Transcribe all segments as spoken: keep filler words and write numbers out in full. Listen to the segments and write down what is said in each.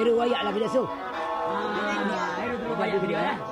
Kira wayak lah kita so. Ah, itu tu baju dia lah.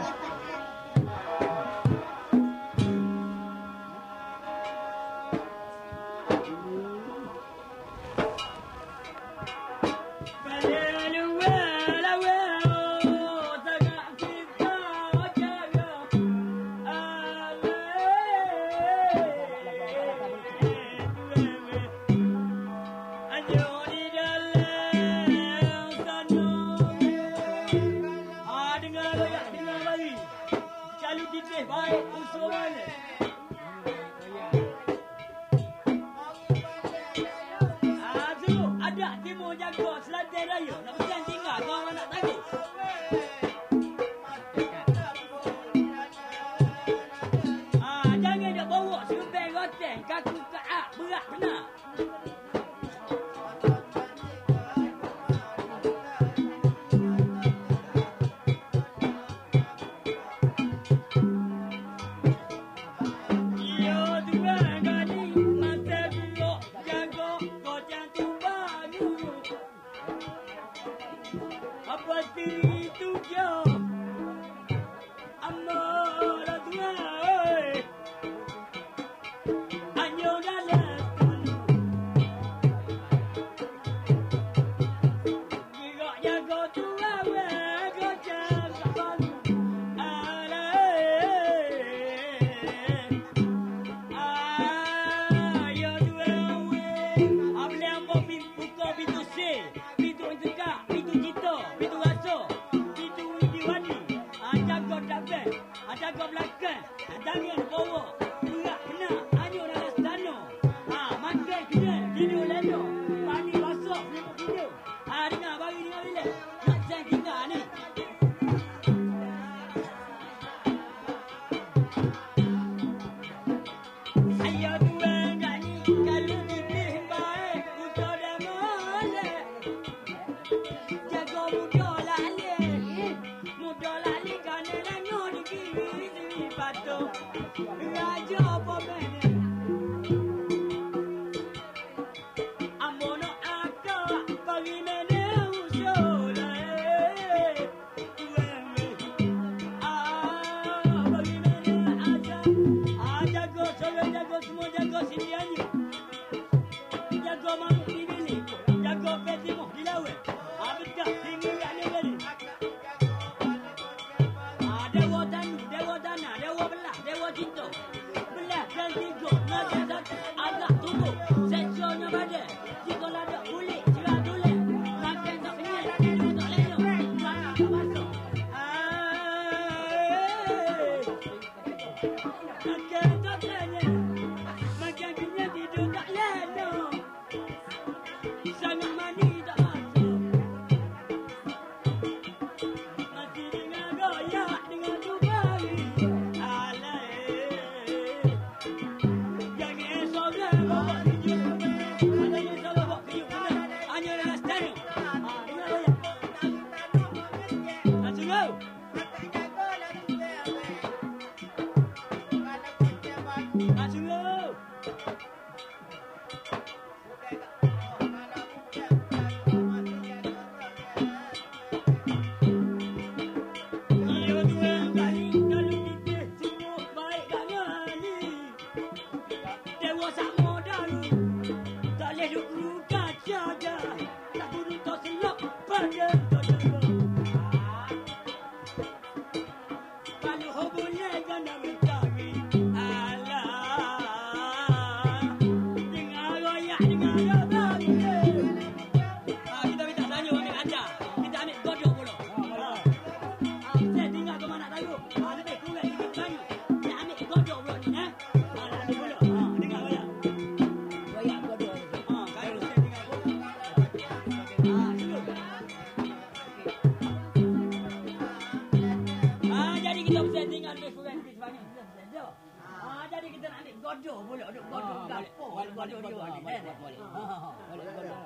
Godoh pula, duk godoh gapo. Godoh dia ni. Ha ha. Boleh godoh.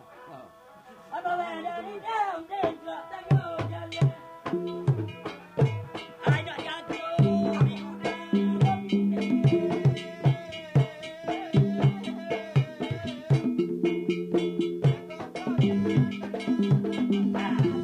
Apa benda ni down desa tango jalan. Ada jatuh di udara.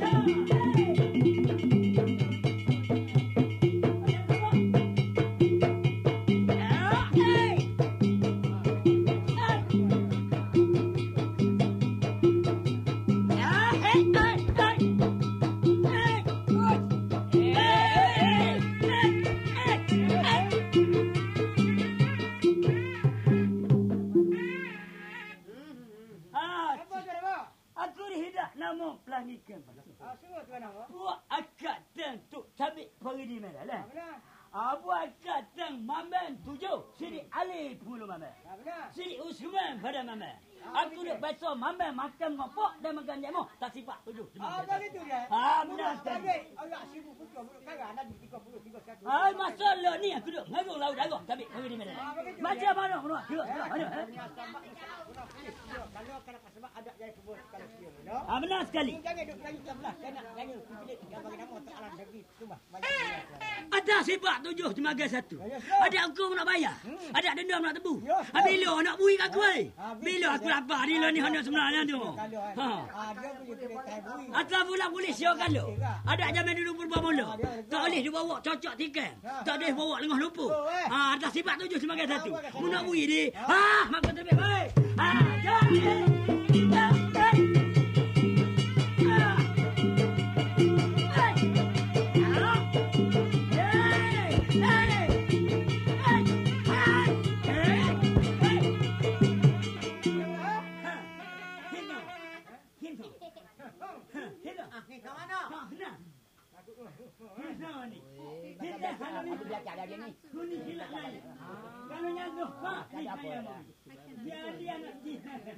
di mana lah. Abu Katang Maman tujuh, Siri Ali puluh Maman. Siri Usman pada Maman. Aku nak baca Maman makan ngopok dan makan jamu. Tak sifat tujuh. Ah, begitu dia. Ah, benar sekali. Awak sibuk betul betul kagak ada tiga puluh tiga satu. Ah, masalah ni aku duk ngagung laut agak tapi bagi di mana. Macam mana pula? Tengok, ada. Kalau kena sebab ada jaya kebun kalau dia. Ah, benar sekali. Jangan duk lagi sebelah. Kena kena pilih yang bagi nama tak alam negeri cuma banyak. Ada sifat tujuh sebagai satu. Ada hukum nak bayar. Ada dendam nak tebu. Bila nak bui kat aku ai. Bila aku lapar dia ni hendak sebenarnya tu. Ha. Ah, dia boleh pilih tai bui. Atau pula boleh siap kalau. Ada zaman dulu berbuat mula. Tak boleh dia bawa cocok tiket. Tak boleh bawa lengah lupa. Ha, ada sifat tujuh sebagai satu. Mu nak bui dia. Ha, makan terbaik. Baik. Ha, jangan. Aku belajar dah dia ni. Kalau nyantuk, ha, ni saya mau. Dia dia nak di.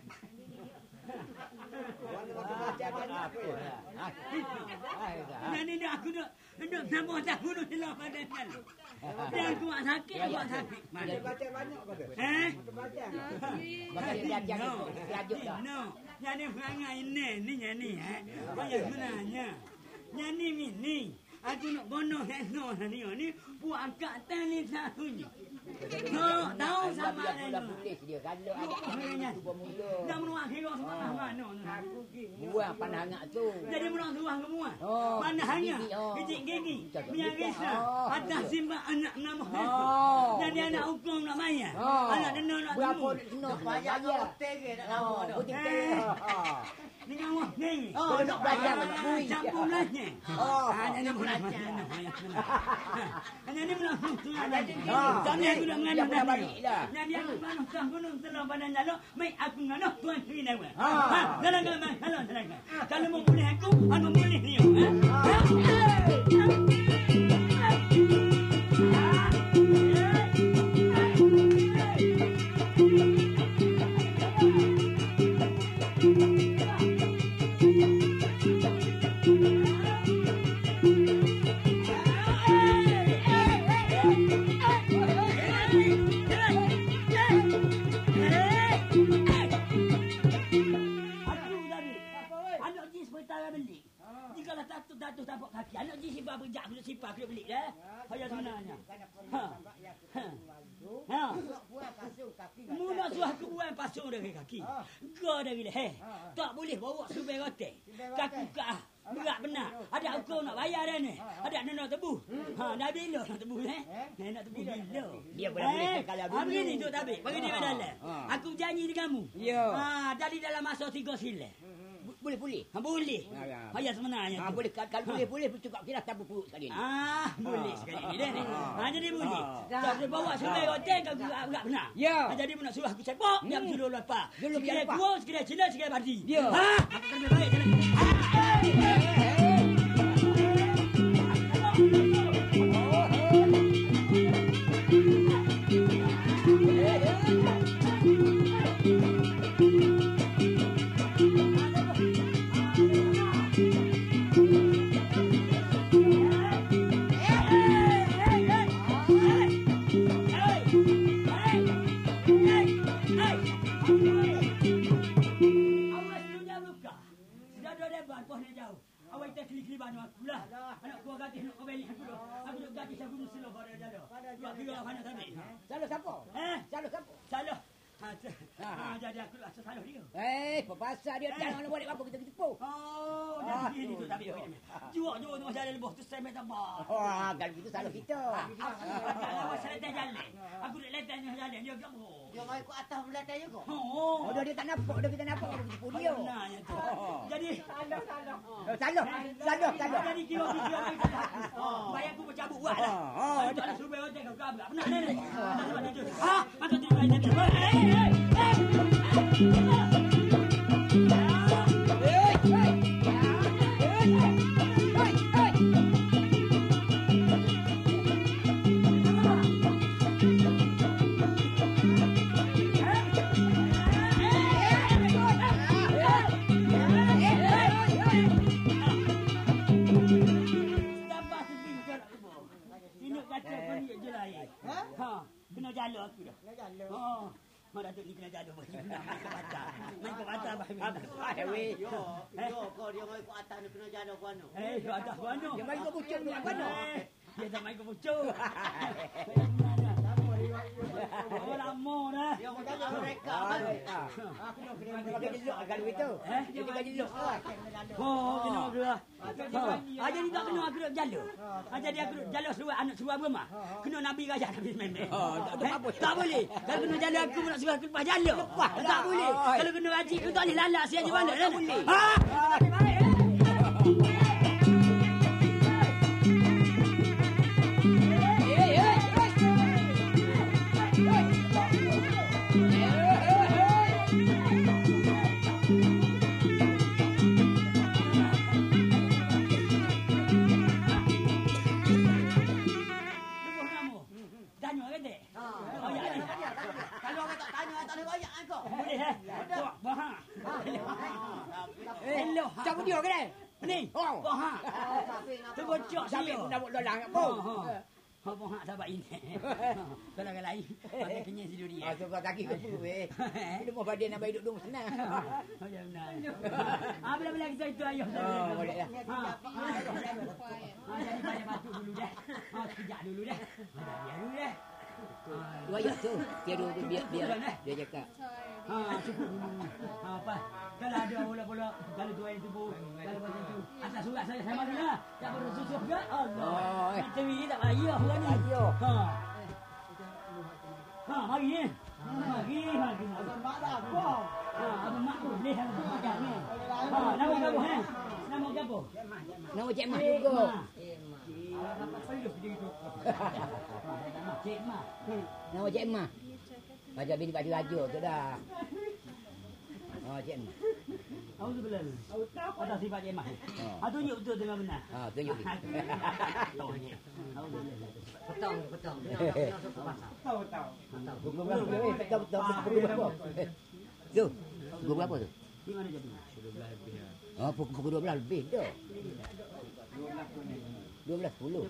Ini ni aku nak nak sama tak bunuh hilang badan kan. Dia aku tak sakit, aku sakit. Dia baca banyak kau tu. Eh? Baca. Baca dia belajar tu. Belajar dah. No. Yang ni perangai ini, ni yang ni eh. Apa sebenarnya? Yang ni ni. Aku nak bonoh heno ni ni buat angkat tali satunya. No, tahu sama dia putih dia kalau ada cuba mula. Dah menuang kira semua mana Aku gini. Buang panah hangat tu. jadi menuang tuang semua. Oh, Mana hanya gigi, oh. kecil gigi. Cakap Minyak kita, kisah. oh, Atas dia. simpan anak nama. Oh. Jadi anak hukum nak bayar. Oh. Anak denda nak Berapa tunggu. nak kena Banyak bayar. hotel ke nak lama Oh, dah. putih Eh. teh. Dengan wah ni. Oh, nak belajar nak bui. Campur belanya. Oh, Hanya ni nak menang. belajar. Hanya ni menang. Ah, Tanya aku dah dia mengandung pernah balik dah. Jadi aku manuk tah gunung telah pada nyalo, mai aku nganoh tuan kiri nawa. Ah. Ha, dalam gambar kalau dalam. Kalau mau boleh aku, aku boleh ni. Ha. Jikalau tatu-tatu tapak kaki, anak ji sifat berjak, aku sifat aku beli dah. Saya sebenarnya. Ha. Ha. Buat pasung kaki. Mula suah aku buang pasung dari kaki. Kau dari leh. Tak boleh bawa subai rotek. Kaku kah. Berat benar. Ada hukum nak bayar dah ni. Ada nak tebu. Ha, dah bila nak tebu eh? Nak tebu bila. Dia boleh kalau dulu. Ha, begini tu tabik. Bagi dia dalam. Aku janji dengan kamu. Ya. Ha, dari dalam masa tiga sila. Boleh boleh. Ha, boleh. Ya, ya. Hayat sebenarnya. Ah, tu. boleh kalau boleh boleh cukup kira tabu perut sekali ni. Ah, boleh sekali ni dah ni. Ha, jadi boleh. Ah. Tak boleh bawa subai hotel kau gerak gerak benar. Ya. Ha, jadi nak suruh aku sepak, dia Hmm. suruh lepas. Dulu biar Sekiranya lepas. kuah, sekiranya cina, sekiranya badi. Ya. Ha, aku kena baik jalan. Ha, eh, eh. Awas dunia buka. Sudah dua lebar kuah nak jauh. Awak kita klik-klik banyak aku lah. Anak kuah gadis nak kau beli aku dah. Aku dah gadis aku mesti lah pada jalan. Buat kira apa nak tarik. Salah siapa? Eh, Salah siapa? salah. Ha, ha, jadi aku rasa salah dia. Eh, papasa dia tak nak boleh apa kita tipu. Oh, Ah. dah begini tu tak boleh. Jual-jual tu jalan lebih tu saya minta bar. Oh, kalau gitu salah kita. Aku selesai jalan. Aku nak letak jalan dia gapo. Dia mai ku atas belakang juga. Oh, Oh, dia tak nampak, dia kita nampak kita tipu dia. benarnya tu. Oh. Jadi Salah-salah. Oh, salah. Salah, salah. jadi kira-kira bayar aku bercabut buat lah. Oh, oh, Tak ada suruh hotel kau kabel. Benar ni. Ha, maka tu bayar dia. Hei, hei, hei. Eh, eh. Eh, eh. Eh, eh. Datuk kata kau ni je lah air. Ha? Ha, kena jalur aku dah. Nak jalan. Ha. Mak Datuk ni kena jalur bagi main ke batas. Main ke batas bagi. Hai weh. Yo, yo kau dia mai ke atas ni kena jalan ke mana? Eh, ke atas mana? Dia mai ke pucuk ni mana? Dia tak main ke pucuk. Oh, lama dah. Dia mau jalan mereka. Ah. Aku nak kena Dia jeluk kalau itu. Eh? Dia tinggal jeluk. Oh, kena aku dah. Ha, jadi tak kena aku duk jalur. Ha, jadi aku duk jalur suruh anak suruh rumah. Kena Nabi gajah Nabi Mendek. Oh, tak ada apa. Tak boleh. Kalau kena jalur aku nak suruh aku lepas jalur. Tak boleh. Kalau kena haji aku tak boleh lalak si haji balik. Tak boleh. Ha. Baik. Kalau orang tak tanya tak boleh royak kan kau. Boleh eh? Baha. Hello. Siapa dia ke ni? Ni. Oh. Baha. Tu bocok Sampai saya. pun nak buat lolang apa? Ha. Ha baha sahabat ini. Kalau orang lain pakai kenyang tidur dia. Ah, tu kau kaki ke puluh weh. Dia mau pada nak baik duduk senang. Oh ya benar. Ah bila-bila kita itu ayuh. Oh, boleh lah. Ha. Ha jadi banyak batu dulu dah. Ha sekejap dulu dah. Ha biar dulu dah. Dua ayat tu. Dia dulu tu biar biar dia cakap. Ha cukup dulu. Ha apa? Kalau ada bola-bola kalau tuai tubuh kalau macam tu. Atas surat saya sama dia. Tak perlu susuh ke? Allah. Oh, eh. Macam ni tak payah pula ni. Ayuh. Ha. Ha mari ni. Mari mari. Mak dah apa? Ha abang mak tu boleh abang makan ni. Ha nama kamu ha? Nama kamu? Nama Cik Mah juga. Apa sayup dia itu? Nama Cik Mah. Nama Cik Mah. Baca bini baju raja tu dah. Oh, Cik Mah. Tahu tu belum? Ada sifat Cik Mah. Ha tunjuk betul dengan benar. Ha, tunjuk dia. Tahu ni. Tahu tu. Petang, petang. Tahu tahu. Pukul berapa? Eh, betul betul pukul berapa? Tu. Pukul berapa tu? Di mana jadi? Oh, pukul pukul dua belas lebih tu. dua belas sepuluh.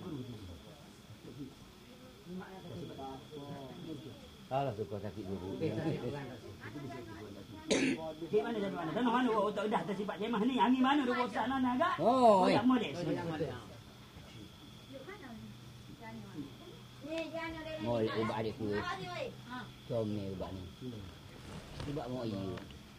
Alah tu kau sakit dulu. Di mana jadi mana? Tanah mana orang tak dah tersifat Cik Mah ni? Angin mana duk bosak nana agak? Oh, tak molek. Mol ubat adik ku. Comel ubat ni. Ubat mau iyo.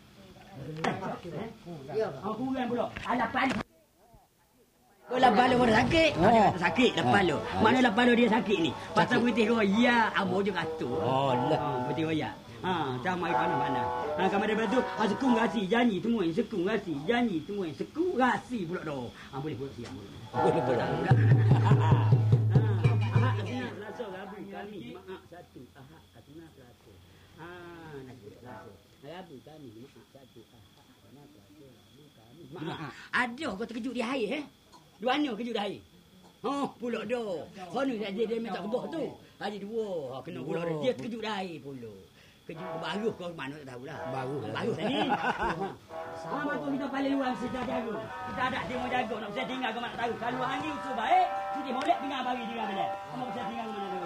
Aku kan pula. Alapan. Oh, lapan lu dah sakit. Oh. Ada kata sakit lapan lu. Ah. Mana lapan lu dia sakit ni? Pasal putih roya, amo je kata. Oh, lah. Ha, putih roya. Ha, tak mai mana-mana. Ha, kamar daripada tu, ha, sekung rasi, janji semua yang sekung rasi, janji semua yang sekung rasi pula dah. Ha, boleh pula siang. Boleh pula. Ha, ahak asna selasa Rabu kami maaf satu. Ahak asna selasa. Ha, nanti selasa. Rabu kami maaf satu. Ahak asna selasa Rabu kami. Maaf. Ada kau terkejut di air eh? Dua ni kejut di air. Oh, pula dah. Kau ni dia dia minta kebah tu. Haji dua. Ha, kena pula dah. Dia terkejut di air pula. Kejut baru kau mana tak tahulah. Baru. Baru tadi. Ha, matu kita paling luar kita jaga. Kita ada tengok jaga nak saya tinggal ke mana tahu. Kalau angin usul baik, kita molek tinggal bagi tinggal bila. Kamu saya tinggal ke mana tu.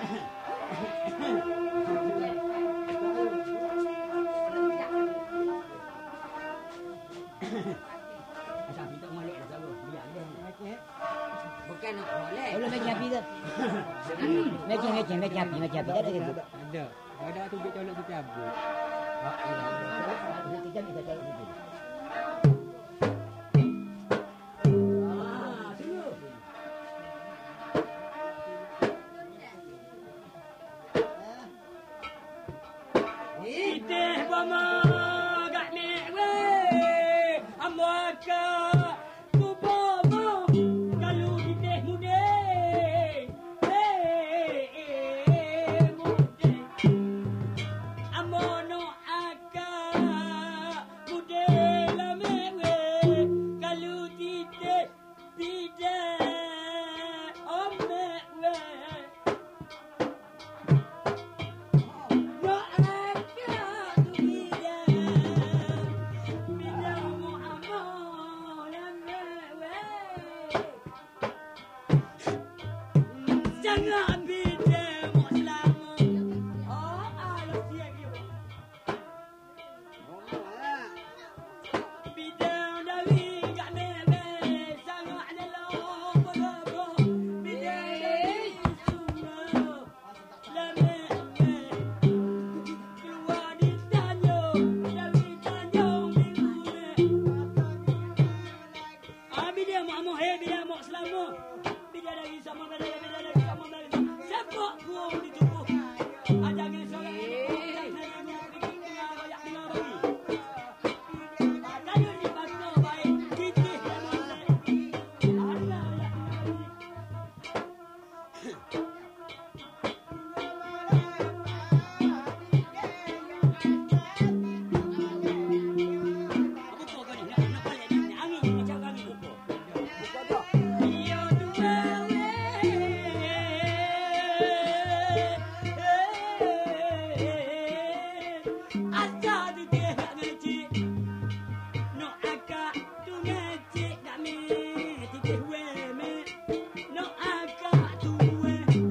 Macam kita molek dah tahu. Biar dia. Bukan nak molek. Kalau nak api tu. Macam macam macam api macam api ada gitu. Ada. Ada tu bit colok tu cabut. Ah, iya. Kita kita cari gitu. Ah, tunggu. Itih bama gak mek we. Amwaka kubomo kalau itih mude. Eh, mude. Amono aka mude la mek we. Kalau itih tidak omek we. No aka tu tidak. Sangat bidang mak selama. Oh, alah siap dia. Bidang dari kat meme sangat dalam berapa. Bidang dari semua lame keluar di Tanjung dari Tanjung Minggu. Ah bidang mak mak eh bidang mak selama. Bidang dari sama bidang bidang dari sama bidang. Sepak buang di tubuh. Ada ke seorang No, I got to win.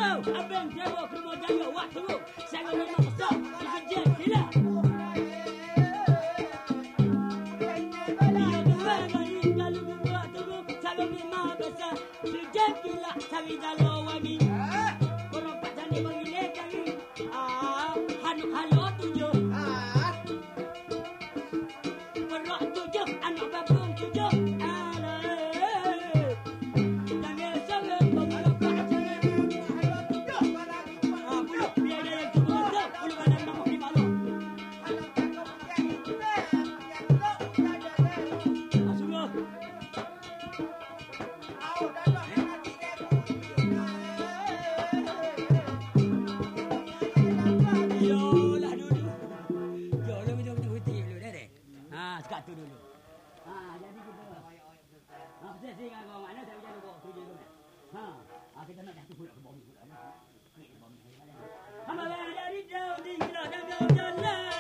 Abang, abang jawa ke rumah jaya wak teruk. Saya memang besar. Dikerja gila. Dia besar bagi kalau buat teruk. Saya memang besar. Kerja gila cari jalan wangi. Perempat cantik bagi lekari. Ah, hanuk halus tujuh. Perak tujuh, anak babung tujuh. Sekat tu dulu. Ha, jadi kita. Ha, betul sih kan kau mana saya jadi bawa kerja tu. Ha, ha kita nak jatuh pula ke bawah pula. Klik ke bawah. Amalan dari jauh tinggal dan jauh jalan.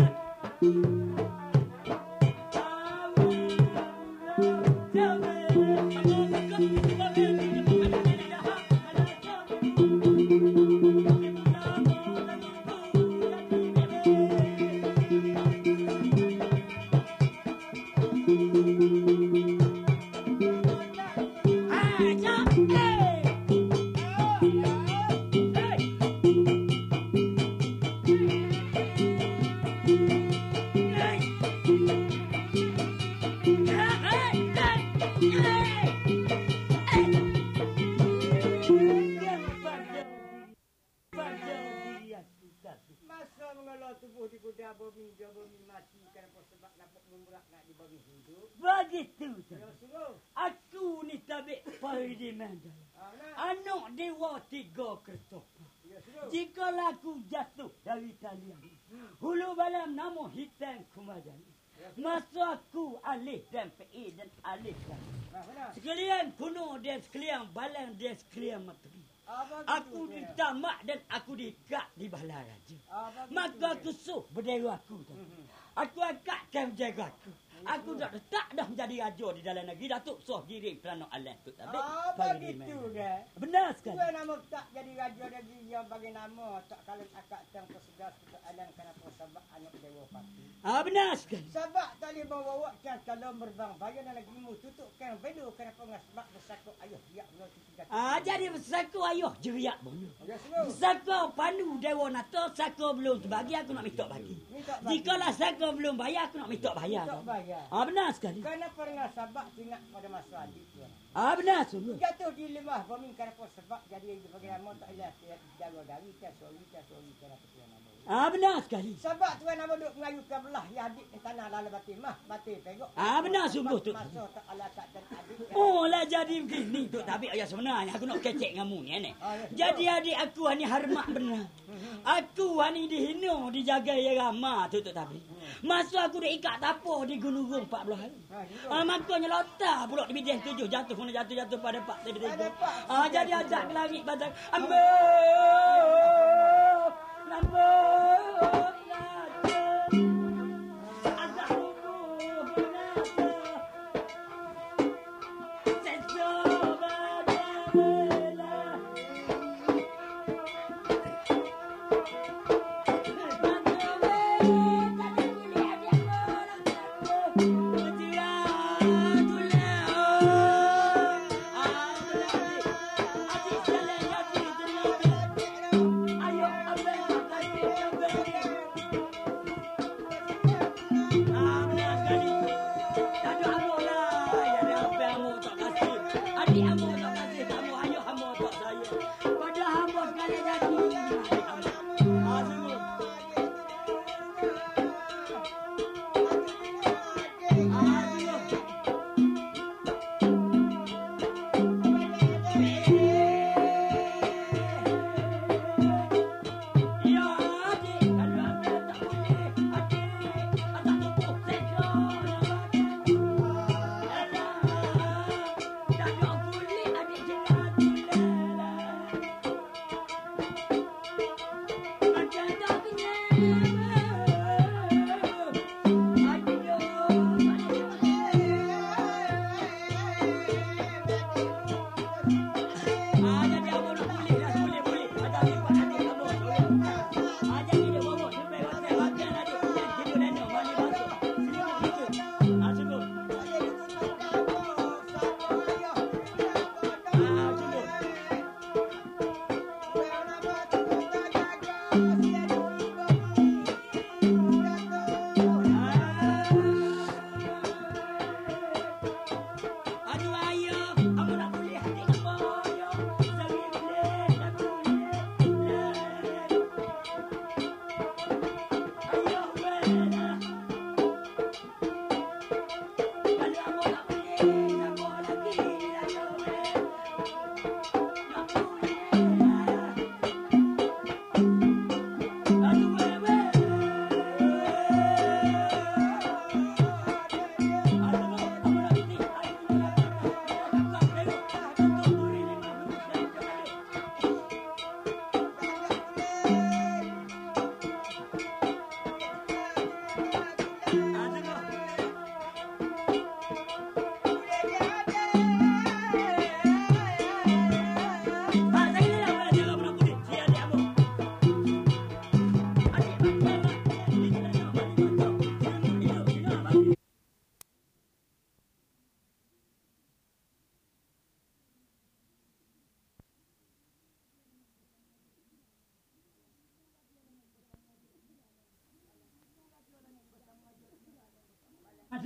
Masa mengelola tubuh di kuda bumi, dia bumi mati kerana sebab dapat memberak nak di bumi hidup. Begitu tu. Ya suruh. Aku ni tabik Faridi Mandala. Anak dewa tiga kertop. Ya suruh. Jika laku jatuh dari talian, hulu balam nama hitam kumajan. Masa aku alih dan P E dan alih dan sekalian kuno dan sekalian balang dan sekalian materi. Aku ditamak dan aku diikat di bala raja. Maka aku suh berdera aku tu. Aku angkatkan menjaga aku. Aku dah tak dah menjadi raja di dalam negeri. Datuk Soh Giring Pelana Alam tu. Apa gitu dah? Benar sekali. Dua nama tak jadi raja negeri yang bagi nama tak kalau akak tang persedas untuk alam kenapa sebab anak dewa pati. Ah benar sekali. Sebab tali bawa kan kalau merbang bayar negerimu tutupkan belu kenapa ngas sebab bersaku ayuh dia no tiga. Ah jadi bersaku ayuh jeriak bono. Ya suruh. Saku panu dewa nato saku belum bagi aku nak minta bagi. Jikalau saku belum bayar aku nak minta bayar. Tak bayar. Ah benar sekali. Kerana pernah sabak ingat pada masa adik tuan. Ah benar sungguh. Jatuh di lemah bumi kenapa sebab jadi bagi nama tak ilah jaga dari ke sori ke sori kenapa tuan nama. Ah benar sekali. Sebab tuan nama duk mengayu ke belah ya adik tanah dalam batin mah batin pegok. Ah benar sungguh tu. Masa tak ala tak dan adik. Oh lah jadi begini tu tapi ayah sebenarnya aku nak kecek dengan mu ni ni. Jadi adik aku ni hormat benar. Aku ni dihina dijaga ya ramah tu tu tapi. Masa aku dah ikat tapo di Gunung empat puluh hari. Ah makanya lotar pula di bidang tujuh jatuh kena jatuh-jatuh pada pak tadi tiga. Ah jadi ajak ke langit batang. Ambo. Nambo.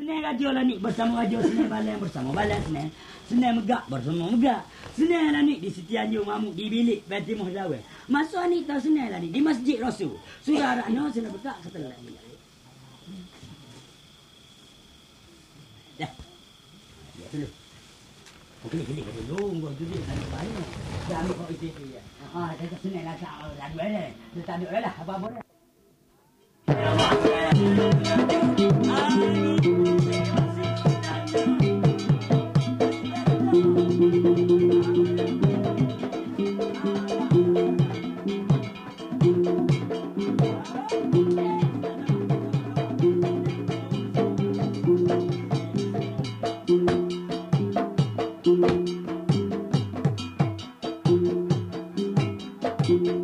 Senang radio lah ni bersama radio Senang Balan bersama Balan Senang. Senang Megak bersama Megak. Senang lah ni di Setianjung Mamuk di bilik Fatimah Zawai. Masa ni tak senang lah ni di Masjid Rasul. Surah Ar-Rahman senang bekak kata lah. Dah. Ya dulu. Okey, kini kata dulu, gua tu dia tak banyak. Dah ambil kau itu dia. Ah, dah senang lah tak lagu dah. Dah tak ada lah apa-apa dah. Thank you.